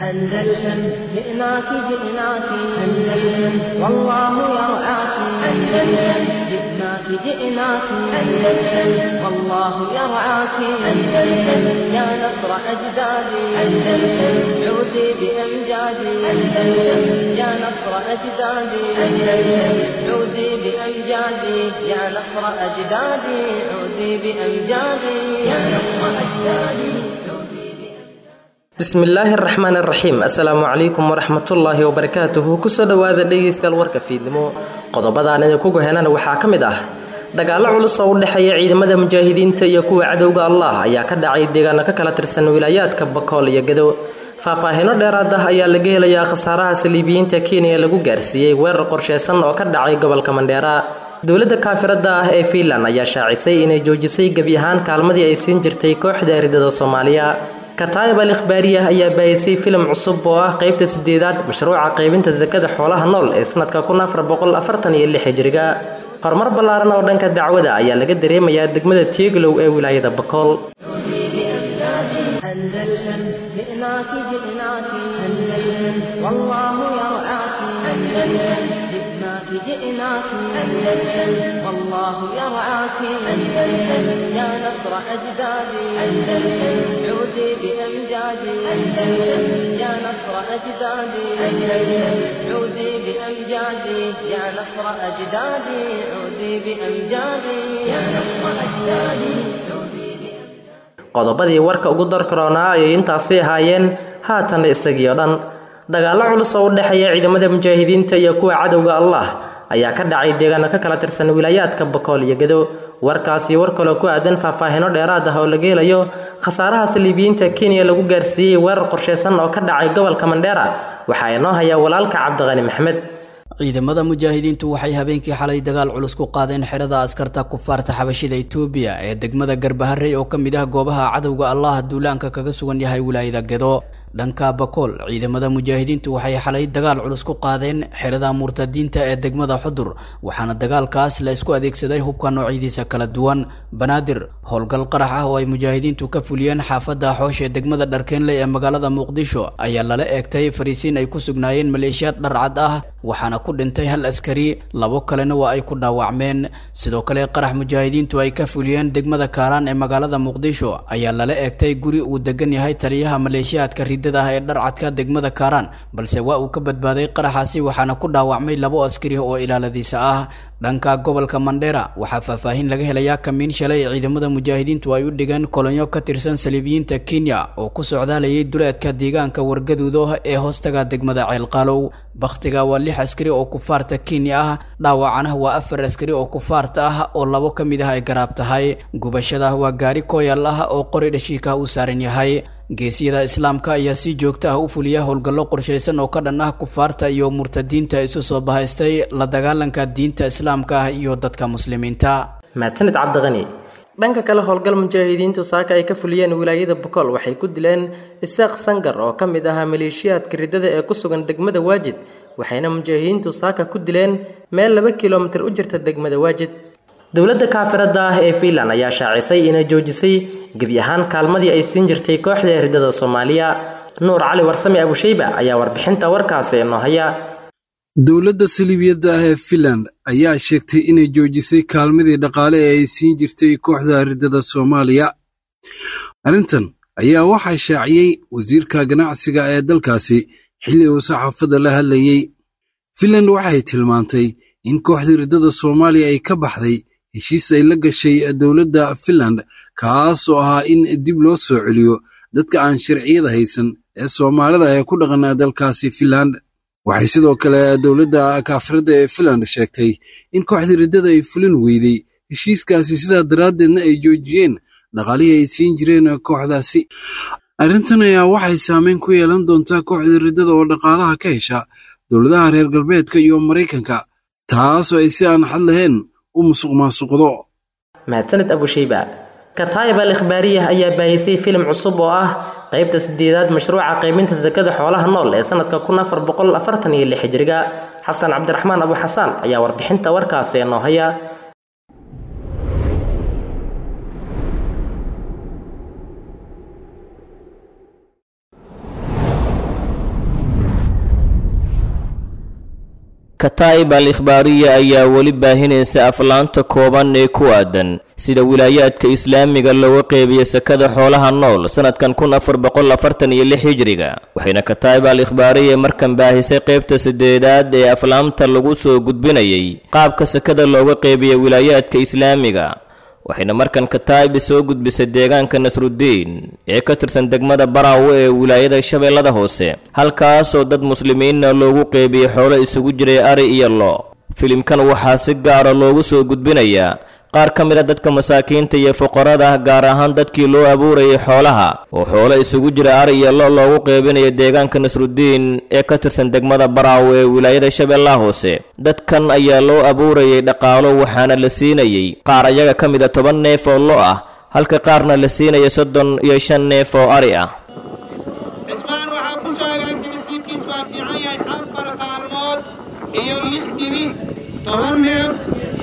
أندلسن جئناك جئناك أندلسن والله يرعاك أندلسن جئناك جئناك أندلسن والله يرعاك أندلسن يا نصر أجدادي أندلسن عودي بأمجادي أندلسن يا نصر أجدادي أندلسن عودي بأمجادي يا نصر أجدادي عودي بأمجادي يا نصر أجدادي. bismillaahi araxmaan araxiim assalaamu calaykum waraxmatullaahi wabarakaatuhu kusoo dhawaada dhegeystayaal warka fiidnimo qodobadaan idinku gohenana waxaa ka mid ah dagaalo culus oo u dhexeeya ciidamada mujaahidiinta iyo kuwa cadowga allah ayaa ka dhacay deegaano ka kala tirsan wilaayaadka Bakool iyo Gedo faahfaahino dheeraad ah ayaa laga helayaa khasaaraha saliibiyiinta Kenya lagu gaarsiiyay weerar qorsheysan oo ka dhacay gobolka Mandera. dowladda kaafirada ah ee Finland ayaa shaacisay inay joojisay gabi ahaan kaalmadii ay siin jirtay kooxda ardada Soomaaliya. kataayib al-ikhbaariya ayaa baayisay filim cusub oo ah qaybta 8aad mashruuca qaybinta zakada xoolaha nool ee sanadka 1446 hijriga. horumar ballaaran oo dhanka dacwada ayaa laga dareemayaa degmada Tieglow ee wilaayada Bakool. أندلسن جئناك جئناك أندلسن والله يرعاك أندلسن جئناك جئناك أندلسن والله يرعاك أندلسن يا نصر أجدادي أندلسن عودي بأمجادي أندلسن يا نصر أجدادي أندلسن عودي بأمجادي يا نصر أجدادي عودي بأمجادي يا نصر أجدادي. qodobadii warka ugu darkaroonaa ayay intaasi ahaayeen haatan isagii oo dhan dagaalo culus oo u dhexeeya ciidamada mujaahidiinta iyo kuwa cadowga allah ayaa ka dhacay deegaano ka kala tirsan wilaayaadka Bakool iyo Gedo. warkaasi war kale ku aadan faahfaahino dheeraad ah oo laga helayo khasaaraha saliibiyiinta Kenya lagu gaarsiiyay weerar qorsheysan oo ka dhacay gobolka Mandera waxaa inoo haya walaalka Cabdiqani Maxmed. ciidamada mujaahidiintu waxay habeenkii xalay dagaal culus ku qaadeen xirada askarta kufaarta xabashida Itoobiya ee degmada Garbaharey oo kamid ah goobaha cadowga Allah duulaanka kaga sugan yahay wilaayada Gedo. dhanka Bakool ciidamada mujaahidiintu waxay xalay dagaal culus ku qaadeen xirada murtadiinta ee degmada Xudur waxaana dagaalkaas la isku adeegsaday hubka noocyadiisa kala duwan. banaadir howlgal qarax ah oo ay mujaahidiintu ka fuliyeen xaafada Xoosh ee degmada Dharkeenley ee magaalada Muqdisho ayaa lala eegtay fariisiin ay ku sugnaayeen maleeshiyaad dharcad ah waxaana ku dhintay hal askari labo kalena waa ay ku dhaawacmeen. sidoo kale qarax mujaahidiintu ay ka fuliyeen degmada Kaaraan ee magaalada Muqdisho ayaa lala eegtay guri uu degan yahay taliyaha maleeshiyaadka ee dharcadka degmada Kaaraan balse waa uu ka badbaaday qaraxaasi waxaana ku dhaawacmay labo askari oo ilaaladiisa ah. dhanka gobolka Mandera waxaa faahfaahin laga helayaa kamiin shalay ciidamada mujaahidiintu ay u dhigeen kolonyo ka tirsan saliibiyiinta Kenya oo ku socdaalayay duleedka deegaanka Wargaduudo ee hoostaga degmada Ceelqaalow. bakhtiga waa 6 askari oo kufaarta Kenya ah dhaawacana waa 4 askari oo kufaarta ah oo labo kamid ah ay garaab tahay. gubashada waa gaari kooyal ah oo qori dhashiika u saaran yahay. geesiyada islaamka ayaa si joogto ah u fuliya howlgallo qorsheysan oo ka dhan ah kufaarta iyo murtadiinta isu soo bahaystay la dagaalanka diinta islaamka iyo dadka muslimiinta. maatanid Cabdiqani. dhanka kale howlgal mujaahidiintu saaka ay ka fuliyeen wilaayada Bakool waxay ku dileen Isaaq Sangar oo kamid ah maleeshiyaadka ridada ee ku sugan degmada Waajid waxayna mujaahidiintu saaka ku dileen meel 2 kiiloomitir u jirta degmada Waajid. dowladda kaafirada ah ee Finland ayaa shaacisay inay joojisay gabi ahaan kaalmadii ay siin jirtay kooxda ardada Soomaaliya. Nuur Cali Warsame Abu Shayba ayaa warbixinta warkaasi inoo haya. dowladda saliibiyadda ah ee Finland ayaa sheegtay inay joojisay kaalmadii dhaqaale ee ay siin jirtay kooxda ardada Soomaaliya. arrintan ayaa waxaa shaaciyay wasiirka ganacsiga ee dalkaasi xilli uu saxaafadda la hadlayay. Finland waxay tilmaantay in kooxda ardada Soomaaliya ay ka baxday heshiis ay la gashay dowladda Finland kaas oo ahaa in dib loo soo celiyo dadka aan sharciyada haysan ee Soomaalida ee ku dhaqan dalkaasi Finland. waxay sidoo kale dowladda kaafirada ee Finland sheegtay in kooxda ridada ay fulin weyday heshiiskaasi sidaa daraaddeedna ay joojiyeen dhaqaalihii ay siin jireen kooxdaasi. arrintan ayaa waxay saameyn ku yeelan doontaa kooxda ridada oo dhaqaalaha ka hesha dowladaha reer galbeedka iyo Mareykanka taasoo ay si aan xad lahayn u musuqmaasuqdo. maatanid Abu Shayba. kataayib al-ikhbaariya ayaa baayisay filim cusub oo ah qaybta 8aad mashruuca qaybinta zakada xoolaha nool ee sanadka 1446 hijriga. xasan cabdiraxmaan abu xasaan ayaa warbixinta warkaasi inoo haya. kataa'ib al-ikhbaariya ayaa weli baahinaysa aflaanta kooban ee ku aadan sida wilaayaadka islaamiga looga qeybiyo sakada xoolaha nool sanadkan 1446 hijriga waxayna kataa'ib al-ikhbaariya markan baahisay qaybta 8aad ee aflaamta lagu soo gudbinayay qaabka sakada looga qeybiyo wilaayaadka islaamiga waxayna markan kataa'ib soo gudbisay deegaanka Nasruddin ee ka tirsan degmada Baraawe ee wilaayada Shabeellada Hoose halkaasoo dad muslimiin loogu qeybiyo xoolo isugu jiray ari iyo lo filimkan waxaa si gaar ah loogu soo gudbinayaa qaar ka mid ah dadka masaakiinta iyo fuqarada gaar ahaan dadkii loo abuurayay xoolaha oo xoolo isugu jira ari iyo lo loogu qeybinayo deegaanka Nasruddin ee ka tirsan degmada Baraawe ee wilaayada Shabeellaha Hoose dadkan ayaa loo abuurayay dhaqaalo waxaana la siinayay qaar ayaga ka mid ah 10 neef oo lo ah halka qaarna la siinayay 35 neef oo ari ah ismaan waxa ku sheegay nasiibkiis waa fiican yahay afar qaalmood iyo 6 dibi 10 neef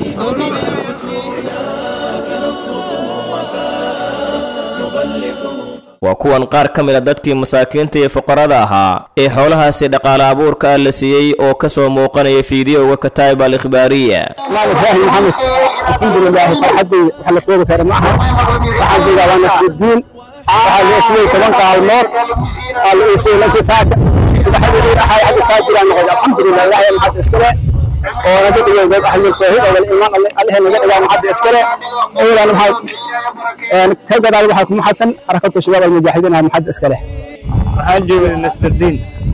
waa kuwan qaar ka mid ah dadkii masaakiinta iyo fuqarada ahaa ee xoolahaasi dhaqaale abuurka ah la siiyey oo ka soo muuqanaya fiidiyowga kataa'ib al-ikhbaariya Ismaal Ibrahim Maxamed alxamdulillah farxadii waxa la koobi karo maaha waxa jooga Nasruddin waxa la siiyay 10 qaalmood al isiina fi saaka saddexdii ahay hadda taajiraan noqday alxamdulillah ilaahay maxad iskale oo naga dhigay dad ahli tawxiid oo iimaan Allah naga dhigay maxad iskale oo la maxad ka gadaal waxa ku xasan harakatu shabaab al-mujaahidiin maxad iskale waxaan joogay Nasruddin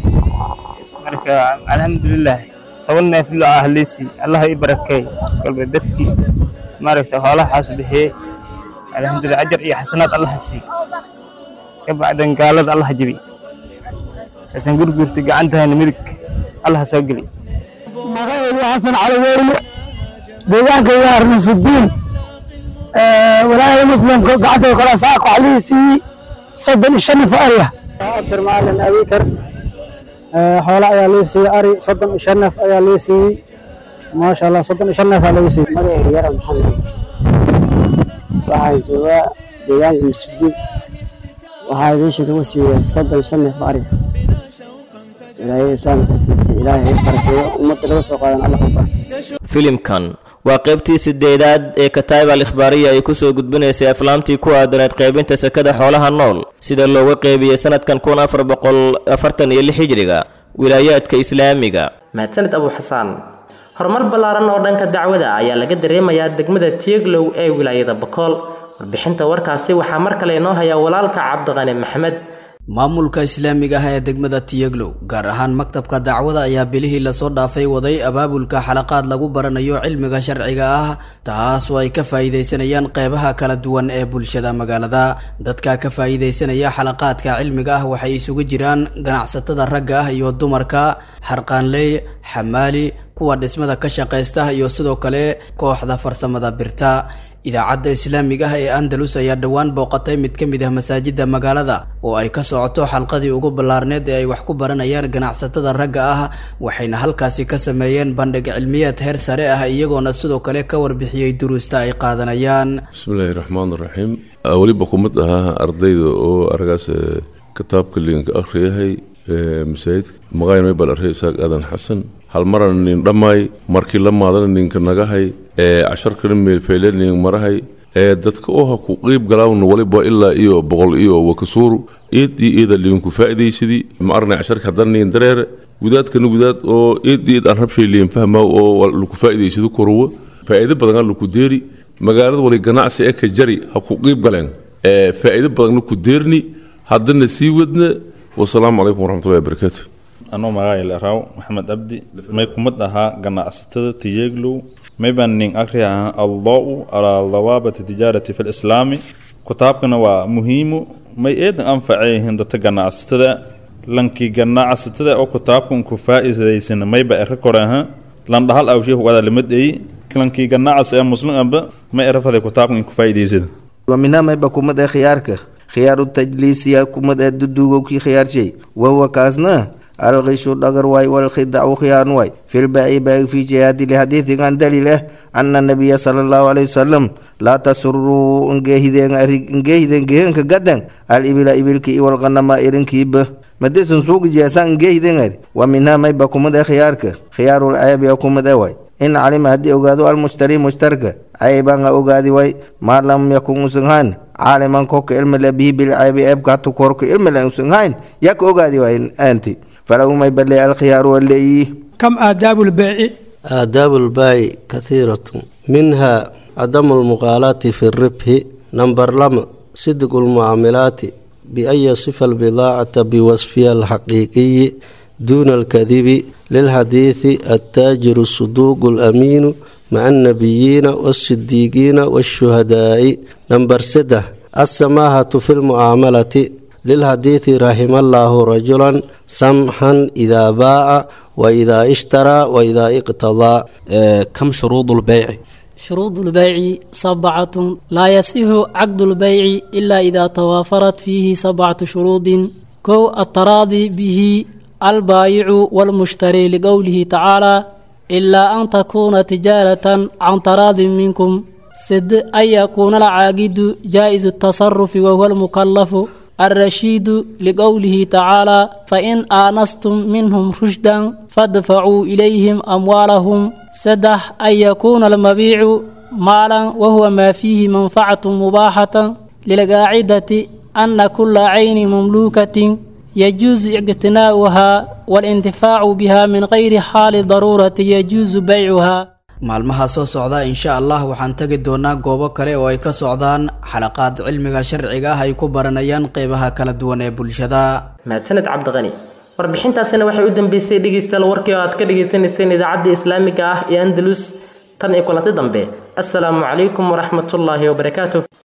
marka alxamdulillah tawanna fi ahlisi Allah ay barakay qalbi dadkii maaragta xoolahaas bixiyay alxamdulillah ajr iyo xasanaad Allah si ka bacdan gaalada Allah jibi asan gurgurti gacantahayna midig Allah soo gali magacaygu xasan cali weerle deegaanka waa Nasruddin walaalaha muslimka gacanta kala saaqo xaliisi 35 fariya after maalin abikar xoolo ayaa loo siiyay ari 35 ayaa loo siiyay ma sha Allah 35 ayaa loo siiyay magacaygu yar maxamed waxaan joogaa deegaanka Nasruddin waxaa idin lagu siiyay 35 fariya ilaahay islaamka siiyay ilaahay barakeeyo ummadda laga soo qaadan Allah ku filimkan waa qaybtii 8aad ee kataa'ib al-ikhbaariya ay ku soo gudbinaysay aflaamtii ku aadaneed qaybinta sakada xoolaha nool sida looga qeybiyay sanadkan 1446 hijriga wilaayaadka islaamiga mahadsanid Abu Xasaan horumar ballaaran oo dhanka dacwada ayaa laga dareemayaa degmada Tieglow ee wilaayada Bakool warbixinta warkaasi waxaa mar kale inoo haya walaalka Cabdiqani Maxamed maamulka islaamiga ah ee degmada Tieglow gaar ahaan maktabka dacwada ayaa bilihii la soo dhaafay waday abaabulka xalaqaad lagu baranayo cilmiga sharciga ah taas oo ay ka faa'iideysanayaan qaybaha kala duwan ee bulshada magaalada dadka ka faa'iideysanaya xalaqaadka cilmiga ah waxay isugu jiraan ganacsatada ragga ah iyo dumarka harqaanley xamaali kuwa dhismada ka shaqeysta iyo sidoo kale kooxda farsamada birta idaacadda islaamiga ah ee Andalus ayaa dhawaan booqatay mid ka mid ah masaajidda magaalada oo ay ka socoto xalqadii ugu ballaarneed ee ay wax ku baranayaan ganacsatada ragga ah waxayna halkaasi ka sameeyeen bandhig cilmiyeed heer sare ah iyagoona sidoo kale ka warbixiyay duruusta ay qaadanayaan bismillahir rahmaanir rahiim waliba kumid ahaa ardayda oo argaas kitaabka liinka akhriyahay masaajidka magaalada may bal Isaaq Aadan Xasan hal maran nin dhamay markii la maadan ninka nagahay casharkan meel feeleen marahay dadka oo ku qeyb galaawna waliba ilaa iyo 100 iyo wakasuuru eedii liinku faa'iideysidii ma arnay casharka hadan nin dareer gudaadkan gudaad oo eedii aan rabshay liin fahma oo lagu faa'iideysido korwo faa'iido badan lagu deeri magaalada wali ganacsi ee ka jari ha ku qeyb galeen faa'iido badan ku deerni hadana sii wadna والسلام عليكم ورحمة الله وبركاته أنا معاي الراو محمد أبدي ما يكون مدها جنا ستة تيجلو ما يبنين أكره الله على ضوابط التجارة في الإسلام كتابنا ومهم ما يد أنفعه عند تجنا ستة لانكي جنا ستة أو كتابكم كفائز ليسن ما يبقى ركورها لان ده أو شيء هو هذا المدعي لانكي جنا ستة مسلم أب ما يعرف هذا كتابكم كفائز ليسن ومنها ما يبقى كم ده خيارك خيار التجليس يا كمد الدودو كي خيار شيء وهو كازنا الغش الدغر واي والخدع وخيان واي في الباء باء في جهاد الحديث عن دليله أن النبي صلى الله عليه وسلم لا تسروا انجهدن كجدن الإبل إبل كي والغنم إرن كيب madesun suuq jeesan geeydengar wa minha may bakumada khiyaarka khiyaarul ayb yakumada way in calima haddii ogaado almushtari mushtarka cayban ogaadi way maa lam yakun usanhaan caaliman koka ilma labihi bilcaybi eebka hatu korka ilma la usanhaan yak ogaadi way anti falahu may bali alkhiyaaru waleeyi كم آداب البيع؟ آداب البيع كثيرة منها عدم المغالاة في الربح نمبر لم صدق المعاملات بأن يصف البضاعة بوصفها الحقيقي دون الكذب للحديث التاجر الصدوق الأمين مع النبيين والصديقين والشهداء نمبر 6 السماحة في المعاملة للحديث رحم الله رجلا سمحا إذا باع وإذا اشترى وإذا اقتضى. كم شروط البيع؟ شروط البيع 7 لا يصح عقد البيع إلا إذا توافرت فيه 7 شروط كو التراضي به البائع والمشتري لقوله تعالى إلا أن تكون تجارة عن تراض منكم 6 أن يكون العاقد جائز التصرف وهو المكلف الرشيد لقوله تعالى فإن آنستم منهم رشدا فادفعوا إليهم أموالهم 7 أن يكون المبيع مالا وهو ما فيه منفعة مباحة للقاعدة أن كل عين مملوكة يجوز اقتناؤها والانتفاع بها من غير حال ضرورة يجوز بيعها. maalmaha soo socda insha Allah waxaan tagi doonaa goobo kale oo ay ka socdaan xalaqaad cilmiga sharciga ah ay ku baranayaan qeybaha kala duwan ee bulshada. mahadsanid Cabdiqani. warbixintaasina waxay u dambeysay dhageystayaal warkii aad ka dhageysanayseen idaacadda Islaamiga ah ee Andalus tan ay kulantay dambe. Assalaamu calaykum wa rahmatullaahi wa barakaatuh.